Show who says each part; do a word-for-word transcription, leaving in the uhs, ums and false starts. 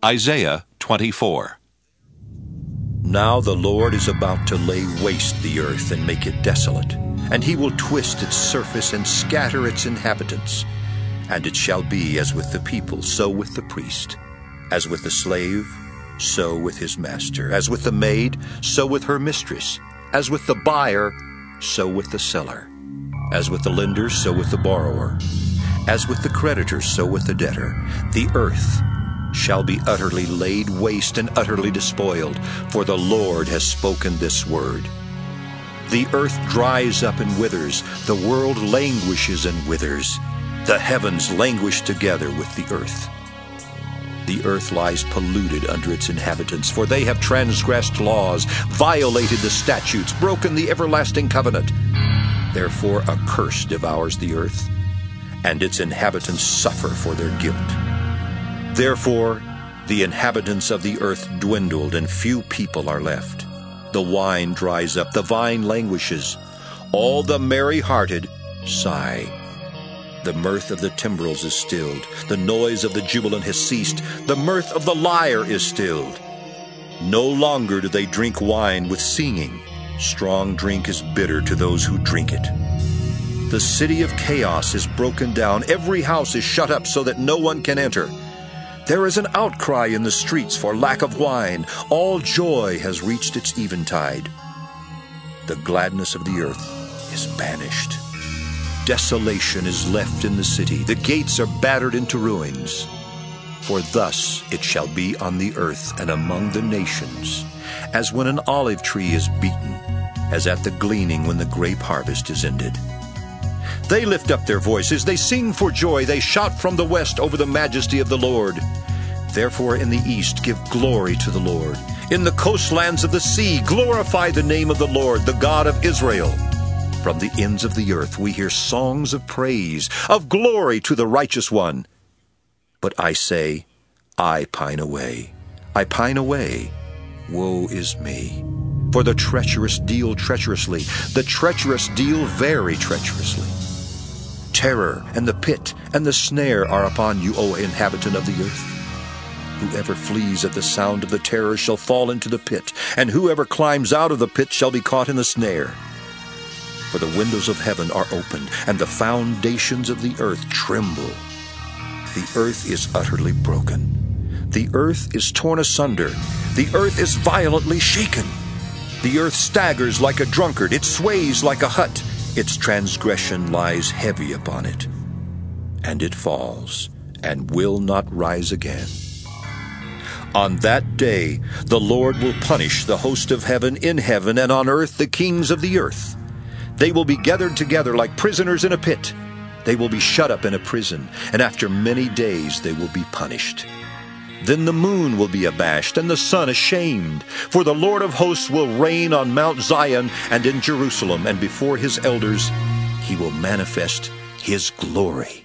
Speaker 1: Isaiah twenty-four.
Speaker 2: Now the Lord is about to lay waste the earth and make it desolate, and he will twist its surface and scatter its inhabitants. And it shall be as with the people, so with the priest, as with the slave, so with his master, as with the maid, so with her mistress, as with the buyer, so with the seller, as with the lender, so with the borrower, as with the creditor, so with the debtor. The earth shall be utterly laid waste and utterly despoiled, for the Lord has spoken this word. The earth dries up and withers, the world languishes and withers. The heavens languish together with the earth. The earth lies polluted under its inhabitants, for they have transgressed laws, violated the statutes, broken the everlasting covenant. Therefore a curse devours the earth, and its inhabitants suffer for their guilt. Therefore the inhabitants of the earth dwindled, and few people are left. The wine dries up, the vine languishes. All the merry-hearted sigh. The mirth of the timbrels is stilled. The noise of the jubilant has ceased. The mirth of the lyre is stilled. No longer do they drink wine with singing. Strong drink is bitter to those who drink it. The city of chaos is broken down. Every house is shut up so that no one can enter. There is an outcry in the streets for lack of wine. All joy has reached its eventide. The gladness of the earth is banished. Desolation is left in the city. The gates are battered into ruins. For thus it shall be on the earth and among the nations, as when an olive tree is beaten, as at the gleaning when the grape harvest is ended. They lift up their voices, they sing for joy, they shout from the west over the majesty of the Lord. Therefore in the east give glory to the Lord. In the coastlands of the sea glorify the name of the Lord, the God of Israel. From the ends of the earth we hear songs of praise, of glory to the righteous one. But I say, I pine away, I pine away, woe is me. For the treacherous deal treacherously, the treacherous deal very treacherously. Terror and the pit and the snare are upon you, O inhabitant of the earth. Whoever flees at the sound of the terror shall fall into the pit, and whoever climbs out of the pit shall be caught in the snare. For the windows of heaven are opened, and the foundations of the earth tremble. The earth is utterly broken. The earth is torn asunder. The earth is violently shaken. The earth staggers like a drunkard. It sways like a hut. Its transgression lies heavy upon it. And it falls, and will not rise again. On that day the Lord will punish the host of heaven in heaven, and on earth the kings of the earth. They will be gathered together like prisoners in a pit. They will be shut up in a prison, and after many days they will be punished. Then the moon will be abashed, and the sun ashamed. For the Lord of hosts will reign on Mount Zion and in Jerusalem, and before his elders he will manifest his glory.